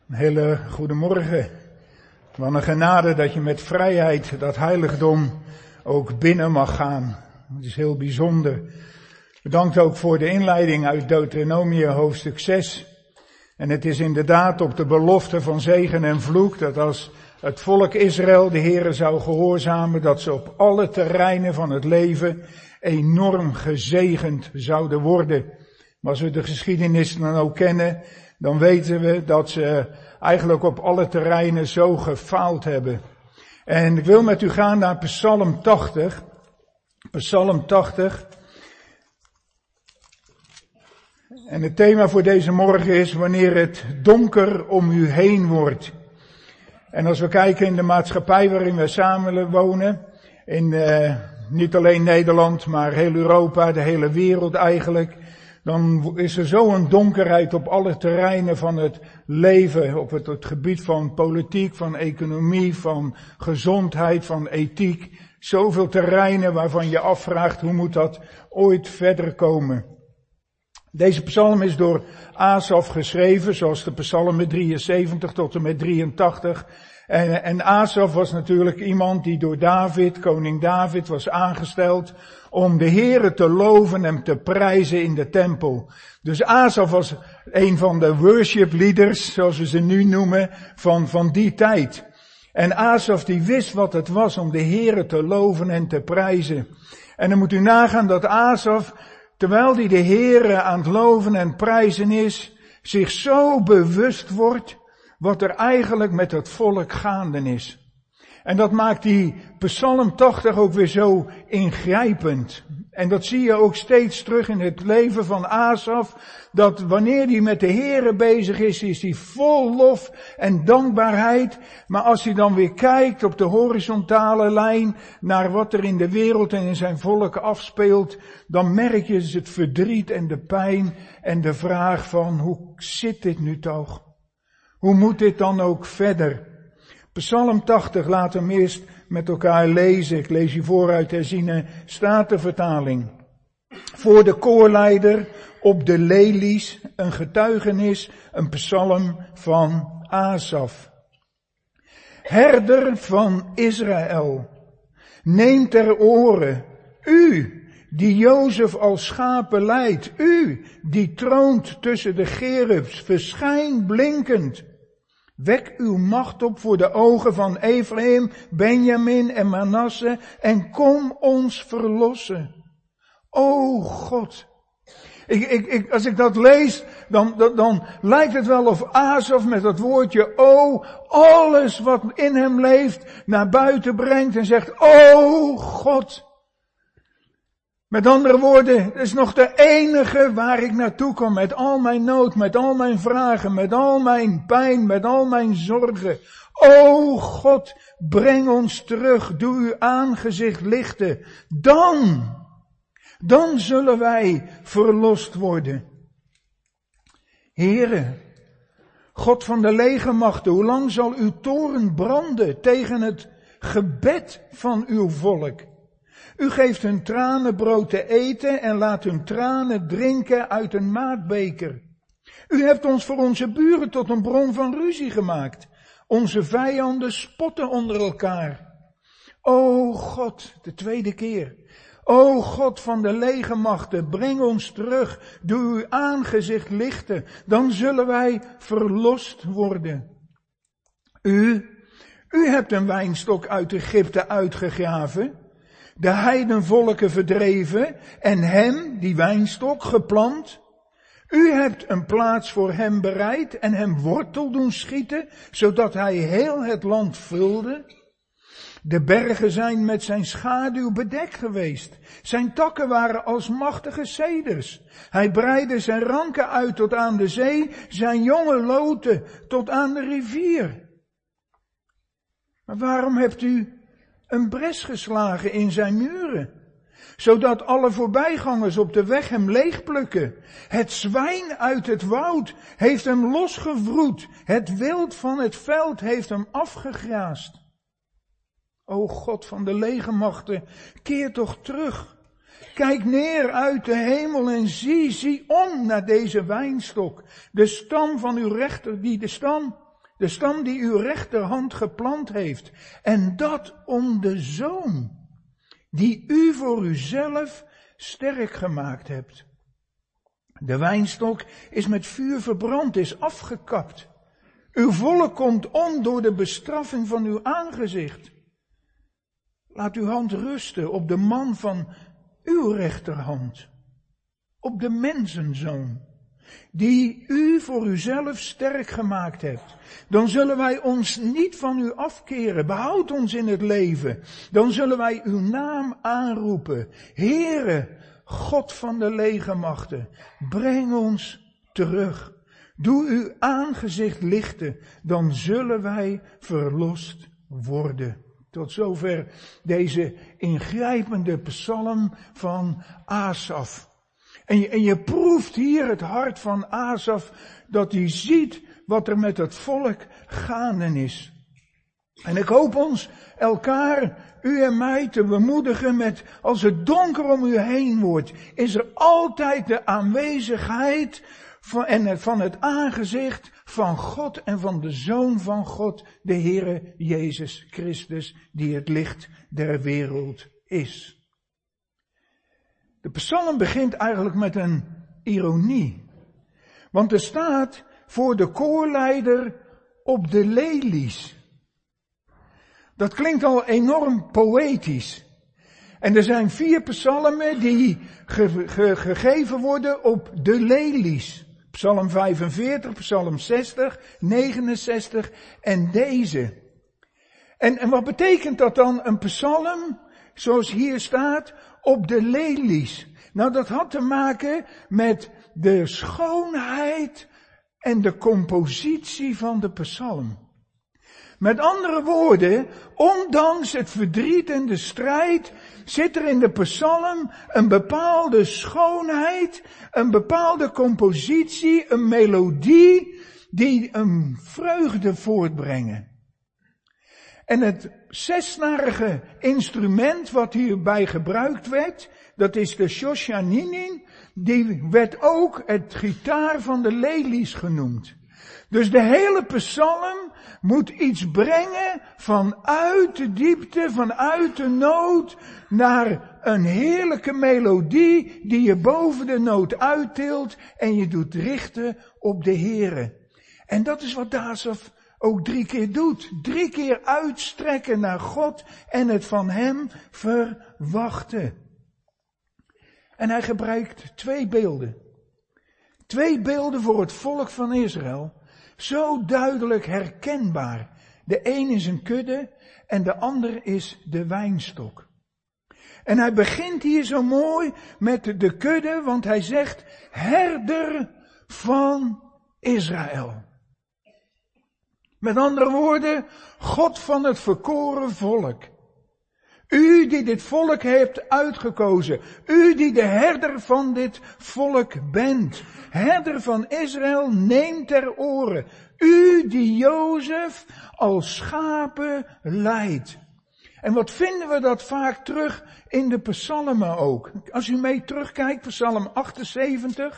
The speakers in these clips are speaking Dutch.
Een hele goede morgen. Wat een genade dat je met vrijheid dat heiligdom ook binnen mag gaan. Het is heel bijzonder. Bedankt ook voor de inleiding uit Deuteronomium hoofdstuk 6. En het is inderdaad op de belofte van zegen en vloek dat als het volk Israël de Heere zou gehoorzamen, dat ze op alle terreinen van het leven enorm gezegend zouden worden. Maar als we de geschiedenis dan ook kennen, dan weten we dat ze eigenlijk op alle terreinen zo gefaald hebben. En ik wil met u gaan naar Psalm 80. Psalm 80. En het thema voor deze morgen is wanneer het donker om u heen wordt. En als we kijken in de maatschappij waarin we samen wonen, in niet alleen Nederland, maar heel Europa, de hele wereld eigenlijk, dan is er zo'n donkerheid op alle terreinen van het leven, op het gebied van politiek, van economie, van gezondheid, van ethiek. Zoveel terreinen waarvan je afvraagt hoe moet dat ooit verder komen. Deze psalm is door Asaf geschreven, zoals de psalmen 73 tot en met 83. En Asaf was natuurlijk iemand die door David, koning David, was aangesteld om de Heere te loven en te prijzen in de tempel. Dus Asaf was een van de worship leaders, zoals we ze nu noemen, van die tijd. En Asaf die wist wat het was om de Heere te loven en te prijzen. En dan moet u nagaan dat Asaf, terwijl hij de Heere aan het loven en prijzen is, zich zo bewust wordt wat er eigenlijk met het volk gaande is. En dat maakt die Psalm 80 ook weer zo ingrijpend. En dat zie je ook steeds terug in het leven van Asaf, dat wanneer hij met de Heere bezig is hij vol lof en dankbaarheid. Maar als hij dan weer kijkt op de horizontale lijn naar wat er in de wereld en in zijn volk afspeelt, dan merk je het verdriet en de pijn en de vraag van hoe zit dit nu toch? Hoe moet dit dan ook verder? Psalm 80, laten we hem eerst met elkaar lezen. Ik lees je voor uit de herziene statenvertaling. Voor de koorleider op de lelies, een getuigenis, een psalm van Asaf. Herder van Israël, neem ter oren, u die Jozef als schapen leidt, u die troont tussen de cherubs, verschijn blinkend. Wek uw macht op voor de ogen van Ephraim, Benjamin en Manasse en kom ons verlossen. O God. Als ik dat lees, dan lijkt het wel of Asaf met dat woordje alles wat in hem leeft naar buiten brengt en zegt, o God. Met andere woorden, het is nog de enige waar ik naartoe kom met al mijn nood, met al mijn vragen, met al mijn pijn, met al mijn zorgen. O God, breng ons terug, doe uw aangezicht lichten. Dan zullen wij verlost worden. Heere, God van de legermachten, hoe lang zal uw toorn branden tegen het gebed van uw volk? U geeft hun tranen brood te eten en laat hun tranen drinken uit een maatbeker. U hebt ons voor onze buren tot een bron van ruzie gemaakt. Onze vijanden spotten onder elkaar. O God, de tweede keer. O God van de legermachten, breng ons terug. Doe uw aangezicht lichten. Dan zullen wij verlost worden. U hebt een wijnstok uit Egypte uitgegraven. De heidenvolken verdreven en hem, die wijnstok, geplant. U hebt een plaats voor hem bereid en hem wortel doen schieten, zodat hij heel het land vulde. De bergen zijn met zijn schaduw bedekt geweest. Zijn takken waren als machtige ceders. Hij breidde zijn ranken uit tot aan de zee, zijn jonge loten tot aan de rivier. Maar waarom hebt u een bres geslagen in zijn muren, zodat alle voorbijgangers op de weg hem leegplukken? Het zwijn uit het woud heeft hem losgevroed, het wild van het veld heeft hem afgegraast. O God van de legermachten, keer toch terug. Kijk neer uit de hemel en zie om naar deze wijnstok, de stam van uw rechter, die de stam De stam die uw rechterhand geplant heeft. En dat om de zoon, die u voor uzelf sterk gemaakt hebt. De wijnstok is met vuur verbrand, is afgekapt. Uw volk komt om door de bestraffing van uw aangezicht. Laat uw hand rusten op de man van uw rechterhand. Op de mensenzoon, die u voor uzelf sterk gemaakt hebt. Dan zullen wij ons niet van u afkeren. Behoud ons in het leven. Dan zullen wij uw naam aanroepen. Heere, God van de legermachten, breng ons terug. Doe uw aangezicht lichten, dan zullen wij verlost worden. Tot zover deze ingrijpende psalm van Asaf. En je proeft hier het hart van Asaf, dat hij ziet wat er met het volk gaande is. En ik hoop ons elkaar, u en mij, te bemoedigen met, als het donker om u heen wordt, is er altijd de aanwezigheid van het aangezicht van God en van de Zoon van God, de Heere Jezus Christus, die het licht der wereld is. De psalm begint eigenlijk met een ironie. Want er staat voor de koorleider op de lelies. Dat klinkt al enorm poëtisch. En er zijn 4 psalmen die gegeven worden op de lelies. Psalm 45, psalm 60, 69 en deze. En wat betekent dat dan, een psalm, zoals hier staat, op de lelies? Nou, dat had te maken met de schoonheid en de compositie van de psalm. Met andere woorden, ondanks het verdriet en de strijd, zit er in de psalm een bepaalde schoonheid, een bepaalde compositie, een melodie, die een vreugde voortbrengen. En het 6-snarige instrument wat hierbij gebruikt werd, dat is de shoshaninin, die werd ook het gitaar van de lelies genoemd. Dus de hele psalm moet iets brengen vanuit de diepte, vanuit de nood, naar een heerlijke melodie die je boven de nood uittilt en je doet richten op de Heere. En dat is wat Asaf ook 3 keer doet. 3 keer uitstrekken naar God en het van hem verwachten. En hij gebruikt 2 beelden. 2 beelden voor het volk van Israël. Zo duidelijk herkenbaar. De een is een kudde en de ander is de wijnstok. En hij begint hier zo mooi met de kudde, want hij zegt, herder van Israël. Met andere woorden, God van het verkoren volk. U die dit volk hebt uitgekozen. U die de herder van dit volk bent. Herder van Israël, neem ter oren. U die Jozef als schapen leidt. En wat vinden we dat vaak terug in de psalmen ook. Als u mee terugkijkt, psalm 78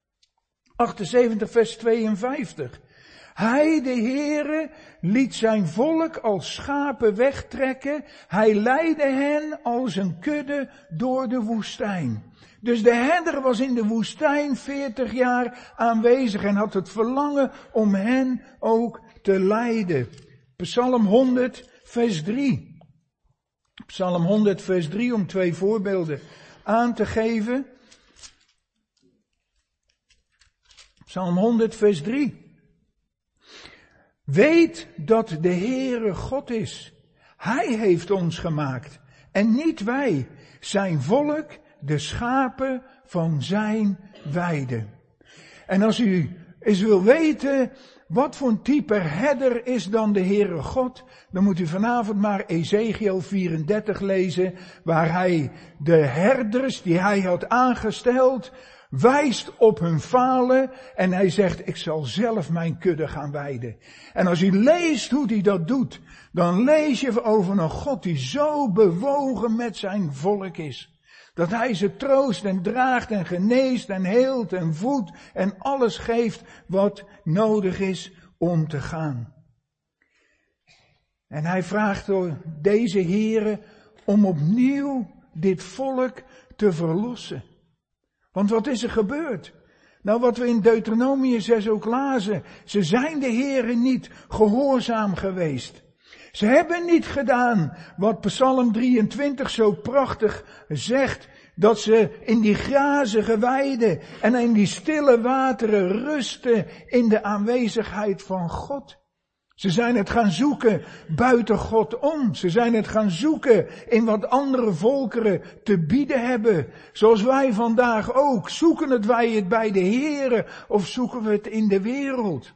vers 52. Hij, de Heere, liet zijn volk als schapen wegtrekken. Hij leidde hen als een kudde door de woestijn. Dus de herder was in de woestijn 40 jaar aanwezig en had het verlangen om hen ook te leiden. Psalm 100 vers 3. Psalm 100 vers 3 om 2 voorbeelden aan te geven. Psalm 100 vers 3. Weet dat de Heere God is. Hij heeft ons gemaakt en niet wij, zijn volk, de schapen van zijn weide. En als u eens wil weten wat voor een type herder is dan de Heere God, dan moet u vanavond maar Ezekiel 34 lezen, waar hij de herders die hij had aangesteld wijst op hun falen en hij zegt, ik zal zelf mijn kudde gaan weiden. En als u leest hoe hij dat doet, dan lees je over een God die zo bewogen met zijn volk is. Dat hij ze troost en draagt en geneest en heelt en voedt en alles geeft wat nodig is om te gaan. En hij vraagt door deze heren om opnieuw dit volk te verlossen. Want wat is er gebeurd? Nou, wat we in Deuteronomium 6 ook lazen. Ze zijn de heren niet gehoorzaam geweest. Ze hebben niet gedaan wat Psalm 23 zo prachtig zegt. Dat ze in die grazige weiden en in die stille wateren rusten in de aanwezigheid van God. Ze zijn het gaan zoeken buiten God om. Ze zijn het gaan zoeken in wat andere volkeren te bieden hebben. Zoals wij vandaag ook. Zoeken wij het bij de Here of zoeken we het in de wereld?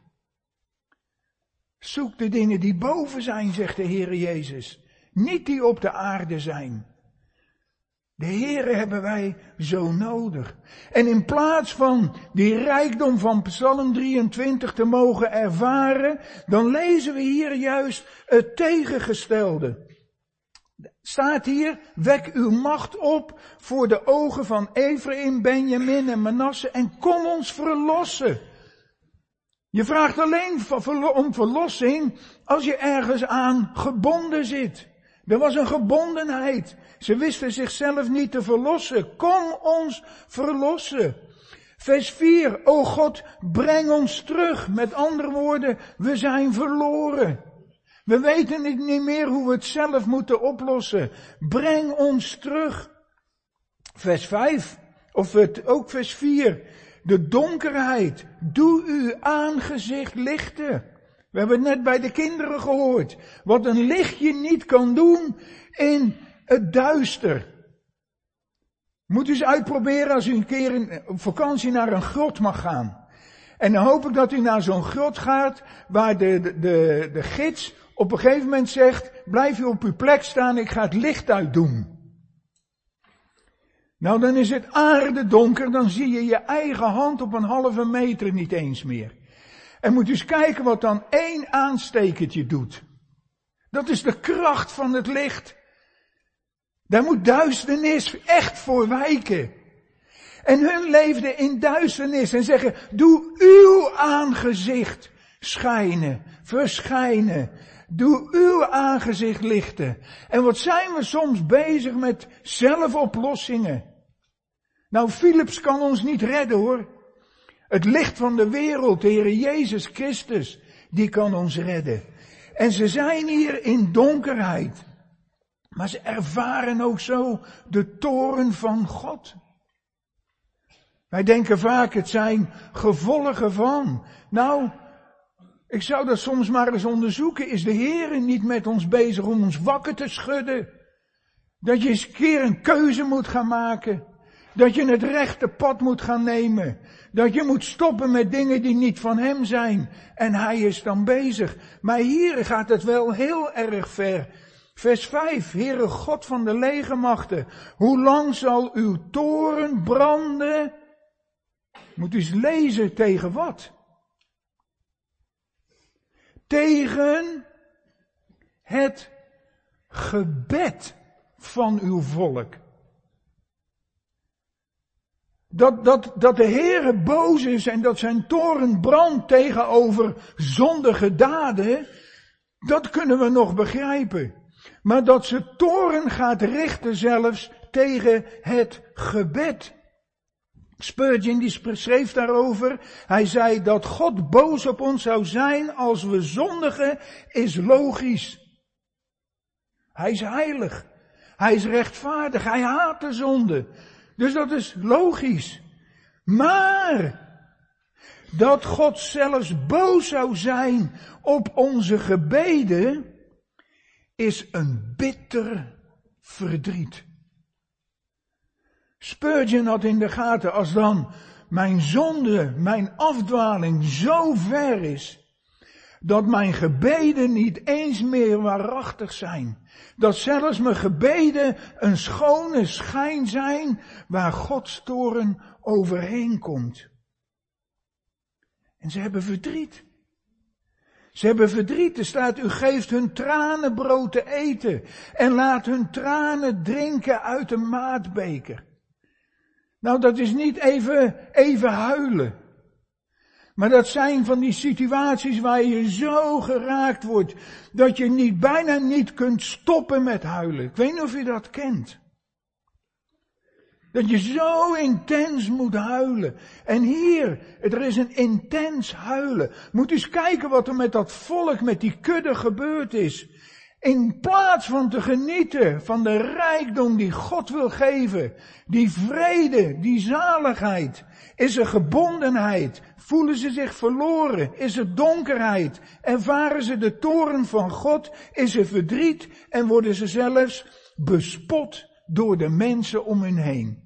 Zoek de dingen die boven zijn, zegt de Heere Jezus. Niet die op de aarde zijn. De Heere hebben wij zo nodig. En in plaats van die rijkdom van Psalm 23 te mogen ervaren, dan lezen we hier juist het tegengestelde. Staat hier, wek uw macht op voor de ogen van Ephraim, Benjamin en Manasse en kom ons verlossen. Je vraagt alleen om verlossing als je ergens aan gebonden zit. Er was een gebondenheid. Ze wisten zichzelf niet te verlossen. Kom ons verlossen. Vers 4. O God, breng ons terug. Met andere woorden, we zijn verloren. We weten niet meer hoe we het zelf moeten oplossen. Breng ons terug. Vers 5. Ook vers 4. De donkerheid. Doe uw aangezicht lichten. We hebben het net bij de kinderen gehoord. Wat een lichtje niet kan doen in het duister. Moet u eens uitproberen als u een keer op vakantie naar een grot mag gaan. En dan hoop ik dat u naar zo'n grot gaat waar de gids op een gegeven moment zegt, blijf u op uw plek staan, ik ga het licht uitdoen. Nou, dan is het aardedonker, dan zie je je eigen hand op een halve meter niet eens meer. En moet u eens kijken wat dan 1 aanstekertje doet. Dat is de kracht van het licht. Daar moet duisternis echt voor wijken. En hun leefden in duisternis en zeggen, doe uw aangezicht schijnen, verschijnen. Doe uw aangezicht lichten. En wat zijn we soms bezig met zelfoplossingen. Nou, Philips kan ons niet redden hoor. Het licht van de wereld, de Heer Jezus Christus, die kan ons redden. En ze zijn hier in donkerheid. Maar ze ervaren ook zo de toorn van God. Wij denken vaak, het zijn gevolgen van. Nou, ik zou dat soms maar eens onderzoeken. Is de Heer niet met ons bezig om ons wakker te schudden? Dat je eens een keer een keuze moet gaan maken. Dat je het rechte pad moet gaan nemen. Dat je moet stoppen met dingen die niet van hem zijn. En hij is dan bezig. Maar hier gaat het wel heel erg ver. Vers 5. Heere God van de legermachten. Hoe lang zal uw toorn branden? Moet u eens lezen tegen wat? Tegen het gebed van uw volk. Dat de Heere boos is en dat zijn toorn brandt tegenover zondige daden, dat kunnen we nog begrijpen. Maar dat ze toorn gaat richten zelfs tegen het gebed. Spurgeon die schreef daarover. Hij zei dat God boos op ons zou zijn als we zondigen is logisch. Hij is heilig. Hij is rechtvaardig. Hij haat de zonde. Dus dat is logisch. Maar dat God zelfs boos zou zijn op onze gebeden is een bitter verdriet. Spurgeon had in de gaten, als dan mijn zonde, mijn afdwaling zo ver is, dat mijn gebeden niet eens meer waarachtig zijn. Dat zelfs mijn gebeden een schone schijn zijn, waar Gods toorn overheen komt. En ze hebben verdriet. Ze hebben verdriet. Er staat, u geeft hun tranen brood te eten en laat hun tranen drinken uit de maatbeker. Nou, dat is niet even huilen. Maar dat zijn van die situaties waar je zo geraakt wordt, dat je bijna niet kunt stoppen met huilen. Ik weet niet of je dat kent. Dat je zo intens moet huilen. En hier, er is een intens huilen. Moet eens kijken wat er met dat volk, met die kudde gebeurd is. In plaats van te genieten van de rijkdom die God wil geven, die vrede, die zaligheid, is er gebondenheid, voelen ze zich verloren, is er donkerheid, ervaren ze de toorn van God, is er verdriet en worden ze zelfs bespot door de mensen om hun heen.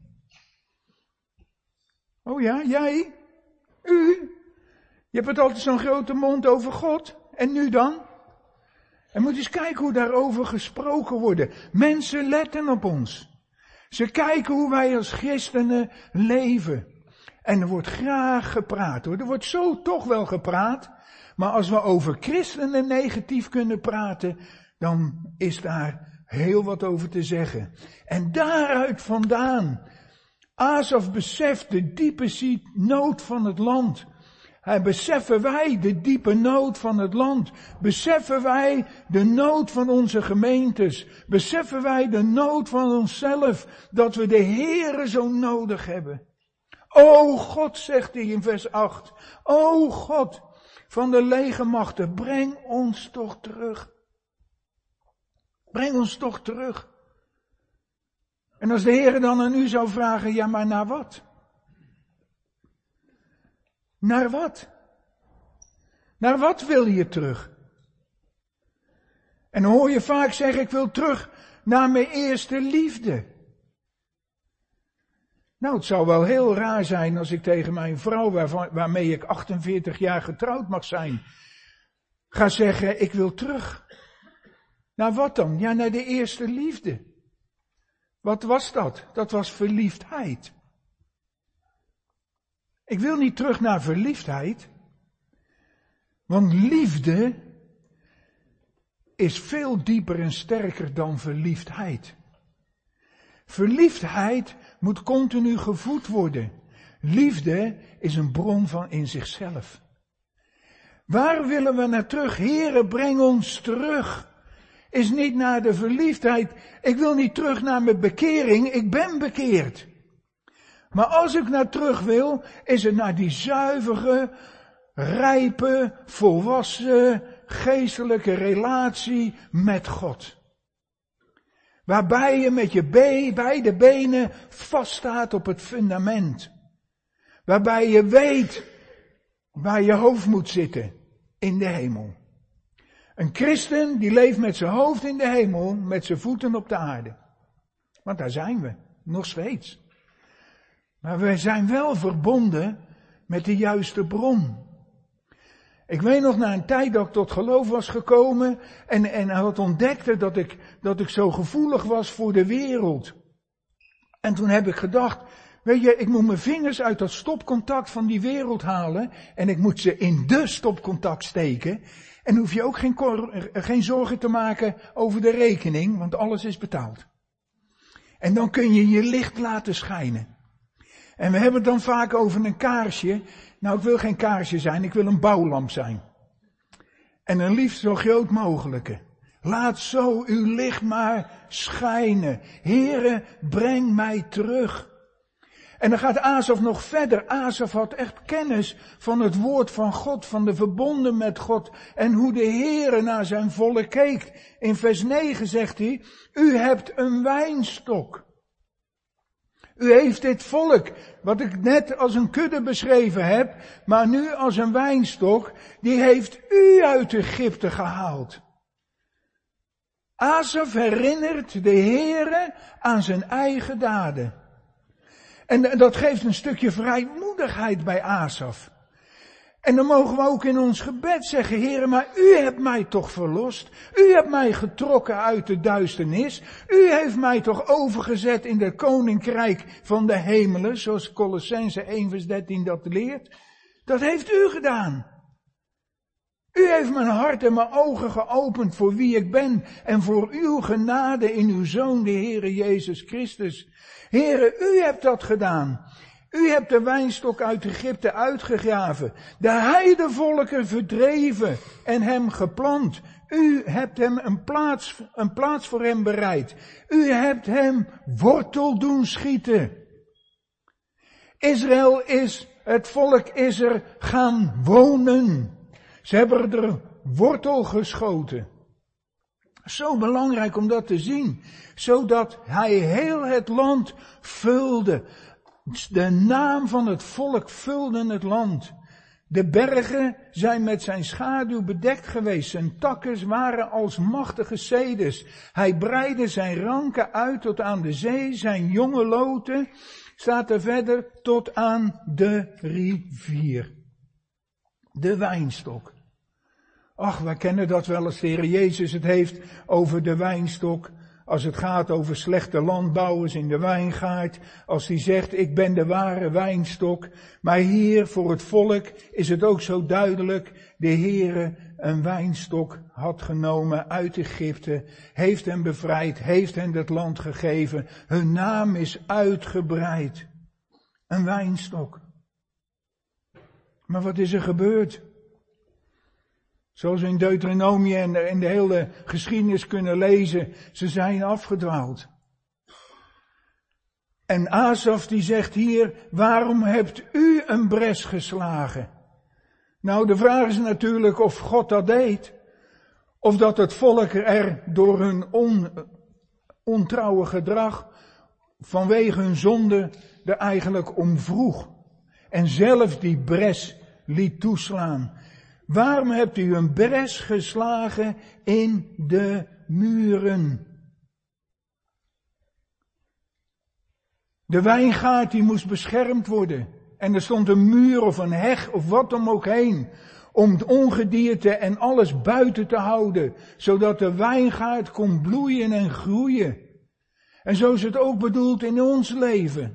Oh ja, jij? U? Je hebt het altijd zo'n grote mond over God. En nu dan? En moet eens kijken hoe daarover gesproken wordt. Mensen letten op ons. Ze kijken hoe wij als christenen leven. En er wordt graag gepraat hoor. Er wordt zo toch wel gepraat. Maar als we over christenen negatief kunnen praten, dan is daar heel wat over te zeggen. En daaruit vandaan. Asaf beseft de diepe nood van het land. Beseffen wij de diepe nood van het land? Beseffen wij de nood van onze gemeentes? Beseffen wij de nood van onszelf? Dat we de Heere zo nodig hebben? O God, zegt hij in vers 8. O God van de legermachten, breng ons toch terug. Breng ons toch terug. En als de Heere dan aan u zou vragen, ja maar naar wat? Naar wat? Naar wat wil je terug? En dan hoor je vaak zeggen, ik wil terug naar mijn eerste liefde. Nou, het zou wel heel raar zijn als ik tegen mijn vrouw, waarmee ik 48 jaar getrouwd mag zijn, ga zeggen, ik wil terug. Naar wat dan? Ja, naar de eerste liefde. Wat was dat? Dat was verliefdheid. Ik wil niet terug naar verliefdheid. Want liefde is veel dieper en sterker dan verliefdheid. Verliefdheid moet continu gevoed worden. Liefde is een bron van in zichzelf. Waar willen we naar terug? Heere, breng ons terug. Is niet naar de verliefdheid. Ik wil niet terug naar mijn bekering. Ik ben bekeerd. Maar als ik naar terug wil, is het naar die zuivere, rijpe, volwassen, geestelijke relatie met God. Waarbij je met je beide benen vaststaat op het fundament. Waarbij je weet waar je hoofd moet zitten, in de hemel. Een christen die leeft met zijn hoofd in de hemel, met zijn voeten op de aarde. Want daar zijn we, nog steeds. Maar we zijn wel verbonden met de juiste bron. Ik weet nog na een tijd dat ik tot geloof was gekomen en had ontdekte dat ik zo gevoelig was voor de wereld. En toen heb ik gedacht, weet je, ik moet mijn vingers uit dat stopcontact van die wereld halen en ik moet ze in de stopcontact steken. En hoef je ook geen zorgen te maken over de rekening, want alles is betaald. En dan kun je je licht laten schijnen. En we hebben het dan vaak over een kaarsje. Nou, ik wil geen kaarsje zijn, ik wil een bouwlamp zijn. En een liefst zo groot mogelijke. Laat zo uw licht maar schijnen. Heere, breng mij terug. En dan gaat Asaf nog verder. Asaf had echt kennis van het woord van God, van de verbonden met God. En hoe de Heere naar zijn volk keek. In vers 9 zegt hij, u hebt een wijnstok. U heeft dit volk, wat ik net als een kudde beschreven heb, maar nu als een wijnstok, die heeft u uit Egypte gehaald. Asaf herinnert de Heere aan zijn eigen daden. En dat geeft een stukje vrijmoedigheid bij Asaf. En dan mogen we ook in ons gebed zeggen, Heere, maar u hebt mij toch verlost. U hebt mij getrokken uit de duisternis. U heeft mij toch overgezet in het koninkrijk van de hemelen, zoals Kolossenzen 1 vers 13 dat leert. Dat heeft u gedaan. U heeft mijn hart en mijn ogen geopend voor wie ik ben en voor uw genade in uw Zoon, de Heere Jezus Christus. Heere, u hebt dat gedaan. U hebt de wijnstok uit Egypte uitgegraven, de heidevolken verdreven en hem geplant. U hebt hem een plaats voor hem bereid. U hebt hem wortel doen schieten. Het volk is er gaan wonen. Ze hebben er wortel geschoten. Zo belangrijk om dat te zien, zodat hij heel het land vulde. De naam van het volk vulde het land. De bergen zijn met zijn schaduw bedekt geweest. Zijn takken waren als machtige ceders. Hij breidde zijn ranken uit tot aan de zee. Zijn jonge loten, staat er verder, tot aan de rivier. De wijnstok. Ach, wij kennen dat wel als de Heer Jezus het heeft over de wijnstok. Als het gaat over slechte landbouwers in de wijngaard. Als hij zegt, ik ben de ware wijnstok. Maar hier voor het volk is het ook zo duidelijk. De Heere een wijnstok had genomen uit Egypte. Heeft hen bevrijd. Heeft hen het land gegeven. Hun naam is uitgebreid. Een wijnstok. Maar wat is er gebeurd? Zoals we in Deuteronomie en in de hele geschiedenis kunnen lezen, ze zijn afgedwaald. En Asaf die zegt hier, waarom hebt u een bres geslagen? Nou, de vraag is natuurlijk of God dat deed, of dat het volk er door hun ontrouwe gedrag, vanwege hun zonde, er eigenlijk om vroeg. En zelf die bres liet toeslaan. Waarom hebt u een bres geslagen in de muren? De wijngaard die moest beschermd worden. En er stond een muur of een heg of wat dan ook heen. Om het ongedierte en alles buiten te houden. Zodat de wijngaard kon bloeien en groeien. En zo is het ook bedoeld in ons leven.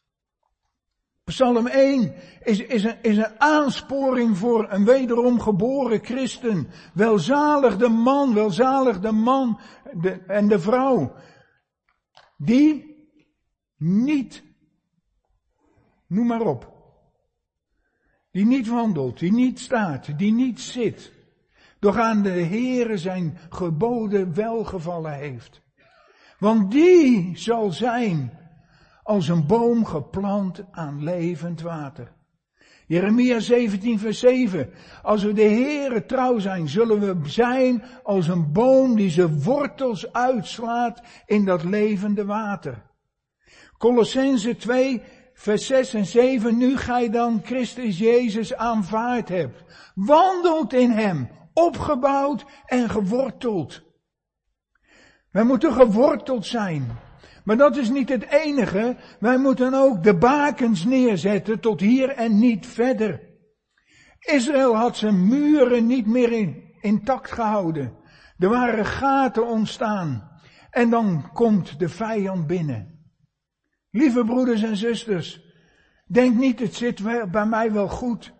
Psalm 1 is een aansporing voor een wederom geboren christen. Welzalig de man en de vrouw. Die niet, noem maar op. Die niet wandelt, die niet staat, die niet zit. Doch aan de Heere zijn geboden welgevallen heeft. Want die zal zijn als een boom geplant aan levend water. Jeremia 17 vers 7. Als we de Heere trouw zijn, zullen we zijn als een boom die zijn wortels uitslaat in dat levende water. Kolossenzen 2 vers 6 en 7. Nu gij dan Christus Jezus aanvaard hebt. Wandelt in hem, opgebouwd en geworteld. Wij moeten geworteld zijn. Maar dat is niet het enige. Wij moeten ook de bakens neerzetten tot hier en niet verder. Israël had zijn muren niet meer intact gehouden. Er waren gaten ontstaan. En dan komt de vijand binnen. Lieve broeders en zusters, denk niet het zit bij mij wel goed.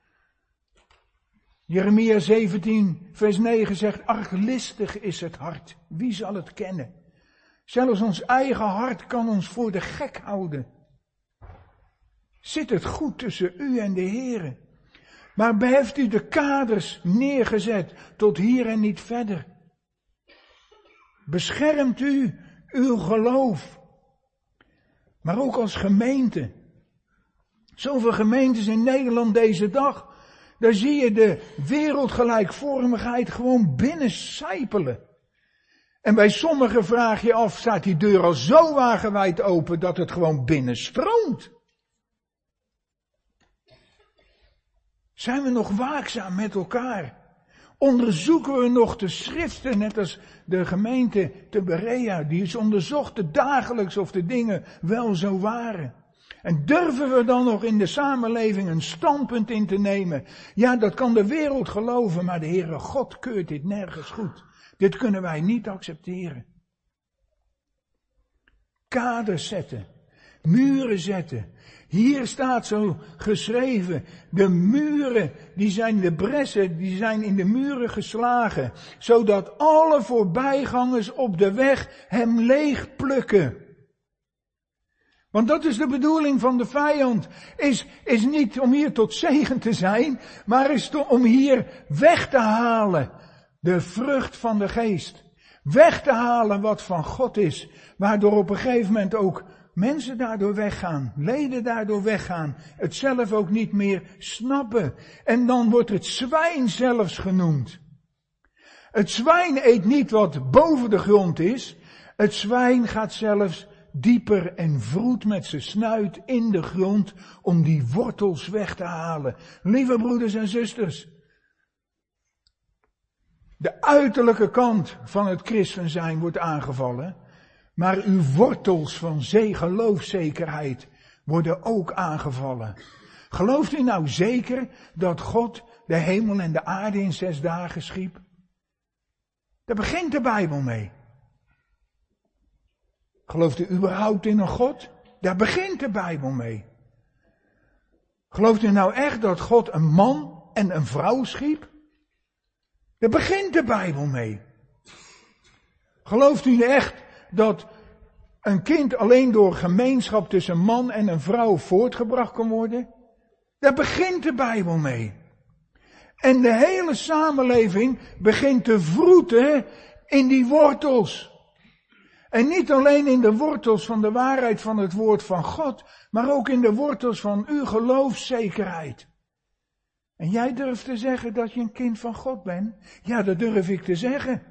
Jeremia 17 vers 9 zegt, arglistig is het hart. Wie zal het kennen? Zelfs ons eigen hart kan ons voor de gek houden. Zit het goed tussen u en de Heere? Maar heeft u de kaders neergezet tot hier en niet verder? Beschermt u uw geloof? Maar ook als gemeente. Zoveel gemeentes in Nederland deze dag. Daar zie je de wereldgelijkvormigheid gewoon binnencijpelen. En bij sommigen vraag je af, staat die deur al zo wagenwijd open dat het gewoon binnenstroomt? Zijn we nog waakzaam met elkaar? Onderzoeken we nog de schriften, net als de gemeente te Berea, die is onderzocht dagelijks of de dingen wel zo waren. En durven we dan nog in de samenleving een standpunt in te nemen? Ja, dat kan de wereld geloven, maar de Heere God keurt dit nergens goed. Dit kunnen wij niet accepteren. Kaders zetten. Muren zetten. Hier staat zo geschreven. De muren, de bressen, die zijn in de muren geslagen. Zodat alle voorbijgangers op de weg hem leeg plukken. Want dat is de bedoeling van de vijand. Is niet om hier tot zegen te zijn, maar is om hier weg te halen de vrucht van de geest. Weg te halen wat van God is. Waardoor op een gegeven moment ook mensen daardoor weggaan. Leden daardoor weggaan. Het zelf ook niet meer snappen. En dan wordt het zwijn zelfs genoemd. Het zwijn eet niet wat boven de grond is. Het zwijn gaat zelfs dieper en vroet met zijn snuit in de grond om die wortels weg te halen. Lieve broeders en zusters. De uiterlijke kant van het christen zijn wordt aangevallen. Maar uw wortels van geloofszekerheid worden ook aangevallen. Gelooft u nou zeker dat God de hemel en de aarde in 6 dagen schiep? Daar begint de Bijbel mee. Gelooft u überhaupt in een God? Daar begint de Bijbel mee. Gelooft u nou echt dat God een man en een vrouw schiep? Daar begint de Bijbel mee. Gelooft u echt dat een kind alleen door gemeenschap tussen man en een vrouw voortgebracht kan worden? Daar begint de Bijbel mee. En de hele samenleving begint te vroeten in die wortels. En niet alleen in de wortels van de waarheid van het woord van God, maar ook in de wortels van uw geloofszekerheid. En jij durft te zeggen dat je een kind van God bent? Ja, dat durf ik te zeggen.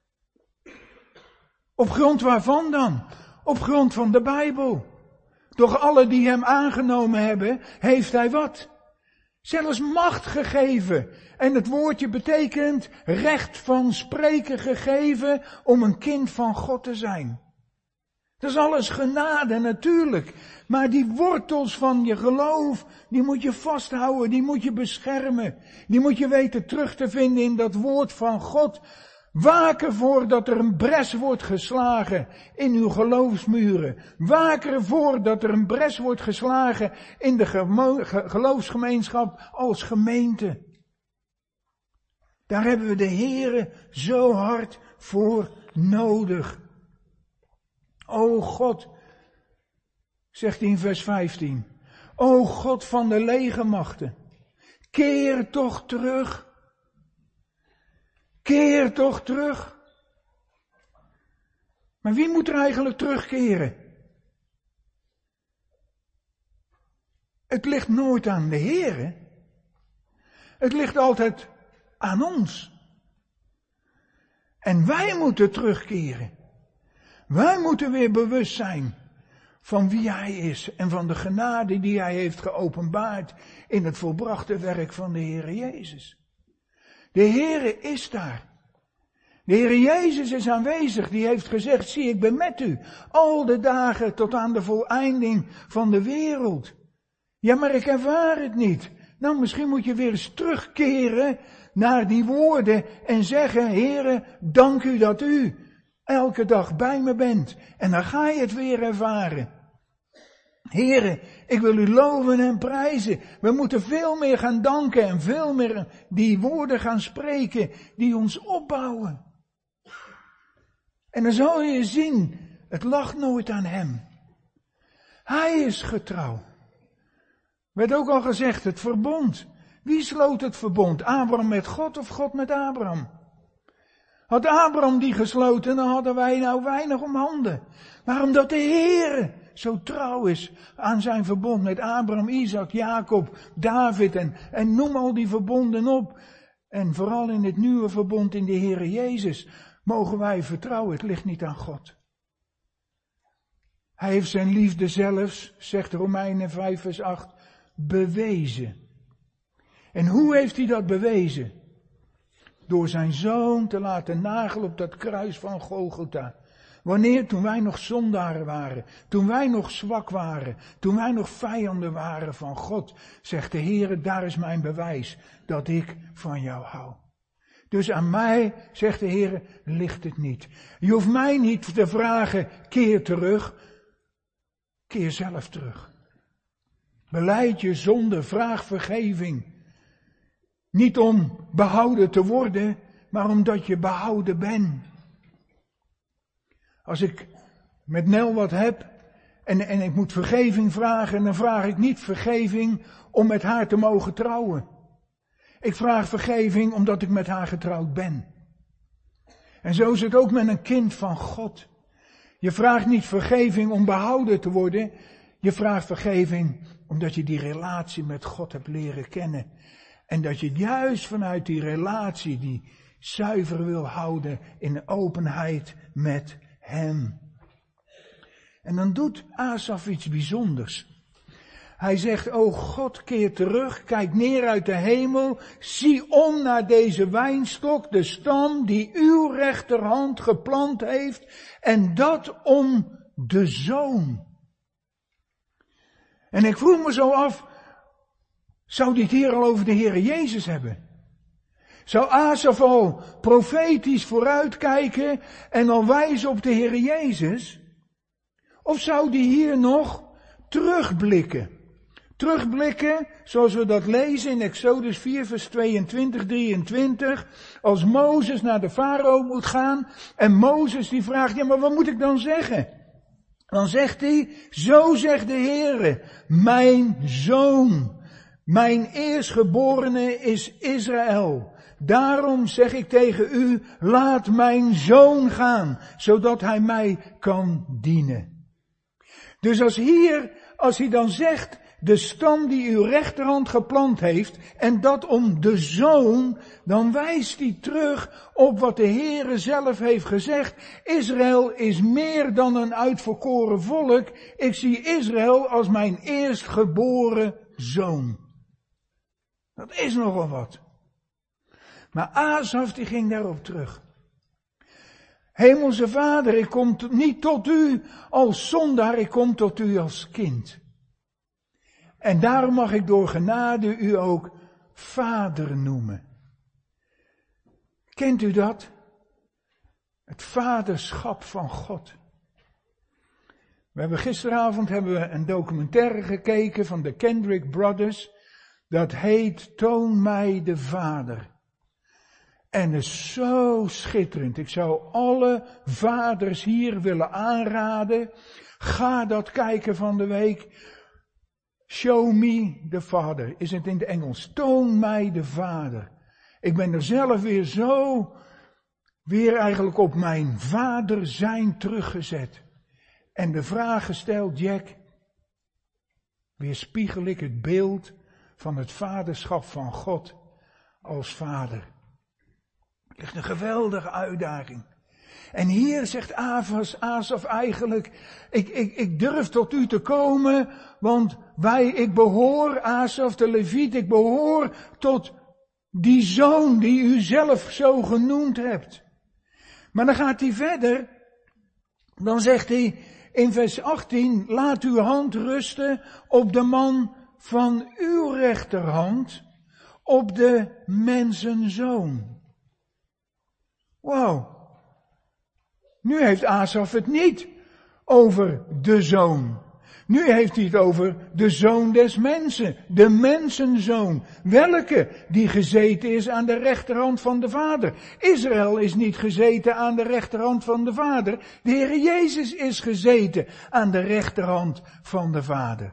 Op grond waarvan dan? Op grond van de Bijbel. Doch alle die hem aangenomen hebben, heeft hij wat? Zelfs macht gegeven. En het woordje betekent recht van spreken gegeven om een kind van God te zijn. Dat is alles genade natuurlijk. Maar die wortels van je geloof, die moet je vasthouden, die moet je beschermen. Die moet je weten terug te vinden in dat woord van God. Waak ervoor dat er een bres wordt geslagen in uw geloofsmuren. Waak ervoor dat er een bres wordt geslagen in de geloofsgemeenschap als gemeente. Daar hebben we de Heere zo hard voor nodig. O God, zegt hij in vers 15. O God van de legermachten, keer toch terug. Keer toch terug. Maar wie moet er eigenlijk terugkeren? Het ligt nooit aan de Heere. Het ligt altijd aan ons. En wij moeten terugkeren. Wij moeten weer bewust zijn van wie Hij is en van de genade die Hij heeft geopenbaard in het volbrachte werk van de Heere Jezus. De Heere is daar. De Heere Jezus is aanwezig. Die heeft gezegd, zie ik ben met u. Al de dagen tot aan de voleinding van de wereld. Ja, maar ik ervaar het niet. Nou, misschien moet je weer eens terugkeren naar die woorden en zeggen, Heere, dank u dat u elke dag bij me bent. En dan ga je het weer ervaren. Heere, ik wil u loven en prijzen. We moeten veel meer gaan danken en veel meer die woorden gaan spreken die ons opbouwen. En dan zal je zien, het lag nooit aan hem. Hij is getrouw. Werd ook al gezegd, het verbond. Wie sloot het verbond? Abraham met God of God met Abraham? Had Abraham die gesloten, dan hadden wij nou weinig om handen. Maar omdat de Heere zo trouw is aan zijn verbond met Abraham, Isaac, Jacob, David en noem al die verbonden op. En vooral in het nieuwe verbond in de Heere Jezus mogen wij vertrouwen, het ligt niet aan God. Hij heeft zijn liefde zelfs, zegt Romeinen 5 vers 8, bewezen. En hoe heeft hij dat bewezen? Door zijn zoon te laten nagelen op dat kruis van Golgotha. Wanneer? Toen wij nog zondaren waren. Toen wij nog zwak waren. Toen wij nog vijanden waren van God. Zegt de Heere, daar is mijn bewijs dat ik van jou hou. Dus aan mij, zegt de Heere, ligt het niet. Je hoeft mij niet te vragen, keer terug. Keer zelf terug. Belijd je zonde, vraag vergeving. Niet om behouden te worden, maar omdat je behouden bent. Als ik met Nel wat heb En ik moet vergeving vragen en dan vraag ik niet vergeving om met haar te mogen trouwen. Ik vraag vergeving omdat ik met haar getrouwd ben. En zo is het ook met een kind van God. Je vraagt niet vergeving om behouden te worden. Je vraagt vergeving omdat je die relatie met God hebt leren kennen. En dat je juist vanuit die relatie die zuiver wil houden in openheid met hem. En dan doet Asaf iets bijzonders. Hij zegt, o God, keer terug, kijk neer uit de hemel, zie om naar deze wijnstok, de stam die uw rechterhand geplant heeft, en dat om de zoon. En ik vroeg me zo af, zou dit hier al over de Heere Jezus hebben? Zou Asaf al profetisch vooruitkijken en al wijzen op de Heere Jezus? Of zou die hier nog terugblikken? Terugblikken, zoals we dat lezen in Exodus 4 vers 22, 23. Als Mozes naar de farao moet gaan en Mozes die vraagt, ja maar wat moet ik dan zeggen? Dan zegt hij, zo zegt de Heere, mijn zoon, mijn eerstgeborene is Israël. Daarom zeg ik tegen u, laat mijn zoon gaan, zodat hij mij kan dienen. Dus als hij dan zegt, de stam die uw rechterhand geplant heeft, en dat om de zoon, dan wijst hij terug op wat de Heere zelf heeft gezegd. Israël is meer dan een uitverkoren volk. Ik zie Israël als mijn eerstgeboren zoon. Dat is nogal wat. Maar Asaf die ging daarop terug. Hemelse Vader, ik kom niet tot u als zondaar, ik kom tot u als kind. En daarom mag ik door genade u ook vader noemen. Kent u dat? Het vaderschap van God. Gisteravond hebben we een documentaire gekeken van de Kendrick Brothers. Dat heet Toon mij de Vader. En het is zo schitterend. Ik zou alle vaders hier willen aanraden. Ga dat kijken van de week. Show me the Father, is het in het Engels. Toon mij de Vader. Ik ben er zelf weer eigenlijk op mijn vader zijn teruggezet. En de vraag gesteld, Jack, weerspiegel ik het beeld van het vaderschap van God als vader? Het ligt een geweldige uitdaging. En hier zegt Asaf eigenlijk, ik durf tot u te komen, want ik behoor, Asaf de Leviet, ik behoor tot die zoon die u zelf zo genoemd hebt. Maar dan gaat hij verder, dan zegt hij in vers 18, laat uw hand rusten op de man van uw rechterhand, op de mensenzoon. Wauw. Nu heeft Asaf het niet over de zoon. Nu heeft hij het over de zoon des mensen, de mensenzoon. Welke die gezeten is aan de rechterhand van de Vader. Israël is niet gezeten aan de rechterhand van de Vader. De Heere Jezus is gezeten aan de rechterhand van de Vader.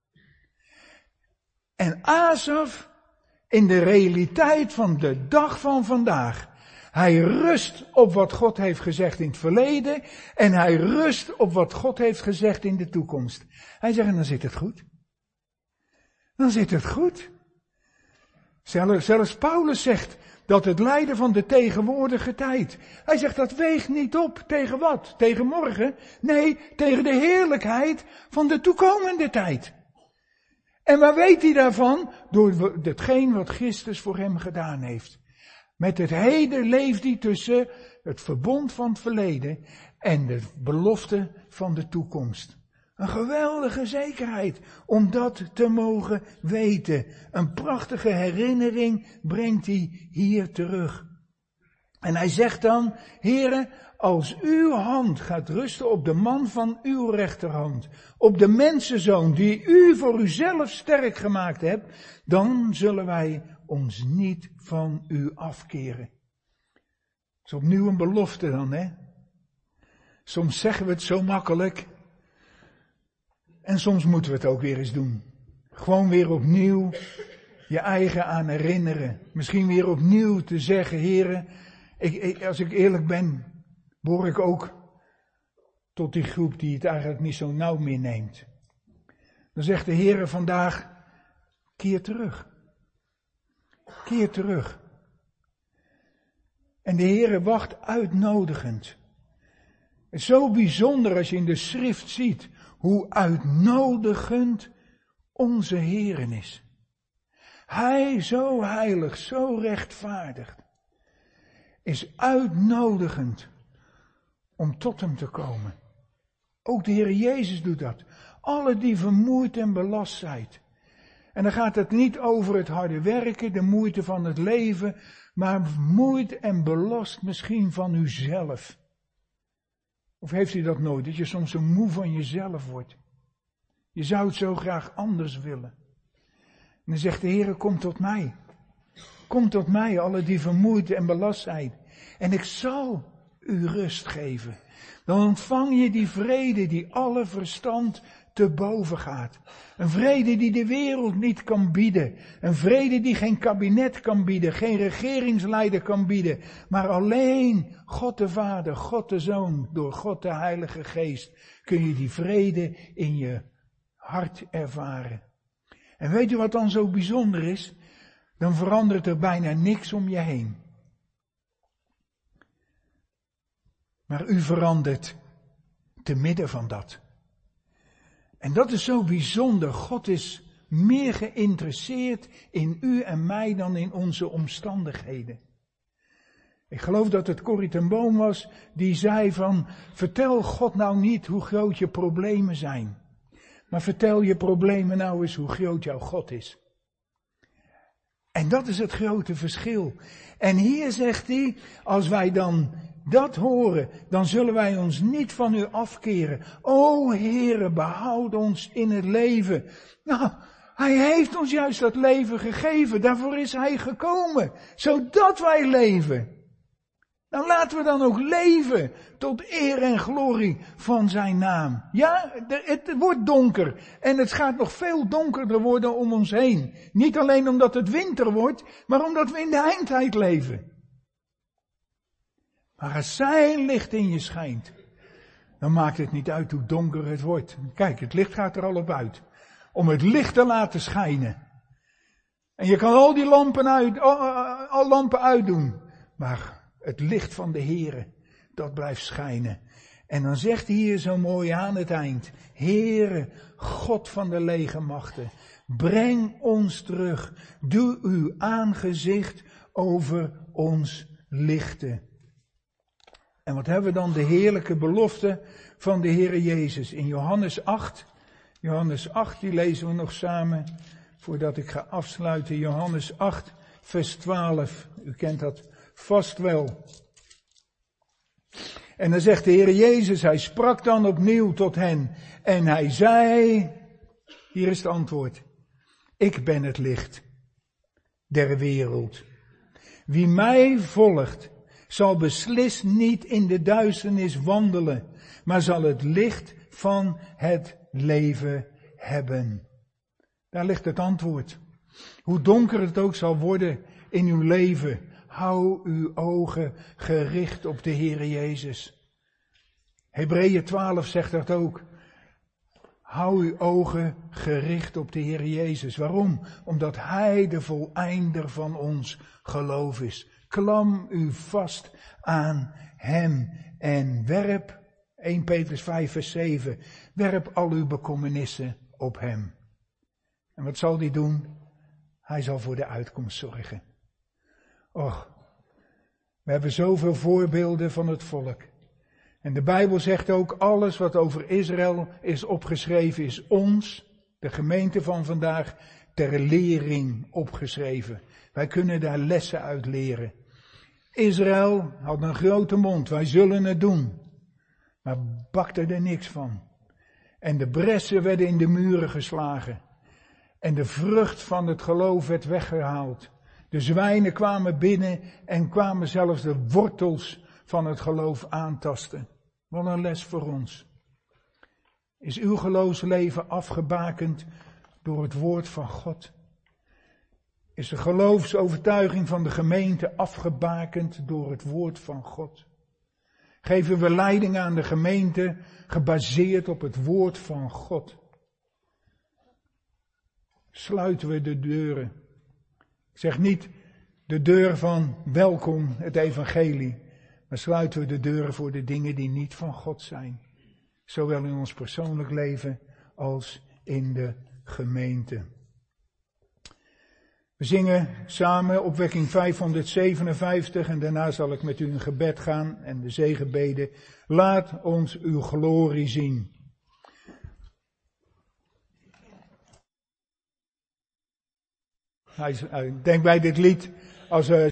En Asaf, in de realiteit van de dag van vandaag, hij rust op wat God heeft gezegd in het verleden en hij rust op wat God heeft gezegd in de toekomst. Hij zegt, en dan zit het goed. Dan zit het goed. Zelfs Paulus zegt dat het lijden van de tegenwoordige tijd. Hij zegt, dat weegt niet op. Tegen wat? Tegen morgen? Nee, tegen de heerlijkheid van de toekomende tijd. En waar weet hij daarvan? Door hetgeen wat Christus voor hem gedaan heeft. Met het heden leeft hij tussen het verbond van het verleden en de belofte van de toekomst. Een geweldige zekerheid om dat te mogen weten. Een prachtige herinnering brengt hij hier terug. En hij zegt dan, Heere, als uw hand gaat rusten op de man van uw rechterhand, op de mensenzoon die u voor uzelf sterk gemaakt hebt, dan zullen wij ons niet van u afkeren. Dat is opnieuw een belofte dan, hè? Soms zeggen we het zo makkelijk. En soms moeten we het ook weer eens doen. Gewoon weer opnieuw je eigen aan herinneren. Misschien weer opnieuw te zeggen, Heere, als ik eerlijk ben, behoor ik ook tot die groep die het eigenlijk niet zo nauw meer neemt. Dan zegt de Heere vandaag, keer terug. Keer terug. En de Heere wacht uitnodigend. Het is zo bijzonder als je in de schrift ziet hoe uitnodigend onze Heere is. Hij, zo heilig, zo rechtvaardig, is uitnodigend om tot hem te komen. Ook de Heer Jezus doet dat. Alle die vermoeid en belast zijn. En dan gaat het niet over het harde werken, de moeite van het leven, maar vermoeid en belast misschien van uzelf. Of heeft u dat nooit, dat je soms zo moe van jezelf wordt? Je zou het zo graag anders willen. En dan zegt de Heer, kom tot mij. Kom tot mij, alle die vermoeid en belast zijn. En ik zal u rust geven. Dan ontvang je die vrede die alle verstand te boven gaat. Een vrede die de wereld niet kan bieden. Een vrede die geen kabinet kan bieden, geen regeringsleider kan bieden. Maar alleen God de Vader, God de Zoon, door God de Heilige Geest kun je die vrede in je hart ervaren. En weet u wat dan zo bijzonder is? Dan verandert er bijna niks om je heen. Maar u verandert te midden van dat. En dat is zo bijzonder. God is meer geïnteresseerd in u en mij dan in onze omstandigheden. Ik geloof dat het Corrie ten Boom was die zei van, vertel God nou niet hoe groot je problemen zijn. Maar vertel je problemen nou eens hoe groot jouw God is. En dat is het grote verschil. En hier zegt hij, als wij dan dat horen, dan zullen wij ons niet van u afkeren. O Heere, behoud ons in het leven. Nou, hij heeft ons juist dat leven gegeven. Daarvoor is hij gekomen. Zodat wij leven. Nou, laten we dan ook leven tot eer en glorie van zijn naam. Ja, het wordt donker en het gaat nog veel donkerder worden om ons heen. Niet alleen omdat het winter wordt, maar omdat we in de eindtijd leven. Maar als zijn licht in je schijnt, dan maakt het niet uit hoe donker het wordt. Kijk, het licht gaat er al op uit. Om het licht te laten schijnen. En je kan al die lampen uitdoen. Maar het licht van de Heere, dat blijft schijnen. En dan zegt hij hier zo mooi aan het eind. Heere, God van de legermachten, breng ons terug. Doe uw aangezicht over ons lichten. En wat hebben we dan? De heerlijke belofte van de Heere Jezus. In Johannes 8, die lezen we nog samen, voordat ik ga afsluiten. Johannes 8, vers 12. U kent dat vast wel. En dan zegt de Heere Jezus, hij sprak dan opnieuw tot hen. En hij zei, hier is het antwoord. Ik ben het licht der wereld. Wie mij volgt, zal beslist niet in de duisternis wandelen, maar zal het licht van het leven hebben. Daar ligt het antwoord. Hoe donker het ook zal worden in uw leven, hou uw ogen gericht op de Heere Jezus. Hebreeën 12 zegt dat ook. Hou uw ogen gericht op de Heere Jezus. Waarom? Omdat Hij de voleinder van ons geloof is. Klam u vast aan Hem en werp, 1 Petrus 5 vers 7, werp al uw bekommernissen op Hem. En wat zal Hij doen? Hij zal voor de uitkomst zorgen. Och, we hebben zoveel voorbeelden van het volk. En de Bijbel zegt ook, alles wat over Israël is opgeschreven is ons, de gemeente van vandaag, ter lering opgeschreven. Wij kunnen daar lessen uit leren. Israël had een grote mond, wij zullen het doen. Maar bakte er niks van. En de bressen werden in de muren geslagen. En de vrucht van het geloof werd weggehaald. De zwijnen kwamen binnen en kwamen zelfs de wortels van het geloof aantasten. Wat een les voor ons. Is uw geloofsleven afgebakend door het woord van God? Is de geloofsovertuiging van de gemeente afgebakend door het woord van God? Geven we leiding aan de gemeente gebaseerd op het woord van God? Sluiten we de deuren? Ik zeg niet de deur van welkom, het evangelie, maar sluiten we de deuren voor de dingen die niet van God zijn. Zowel in ons persoonlijk leven als in de gemeente. We zingen samen opwekking 557 en daarna zal ik met u in gebed gaan en de zegenbeden. Laat ons uw glorie zien. Denk bij dit lied als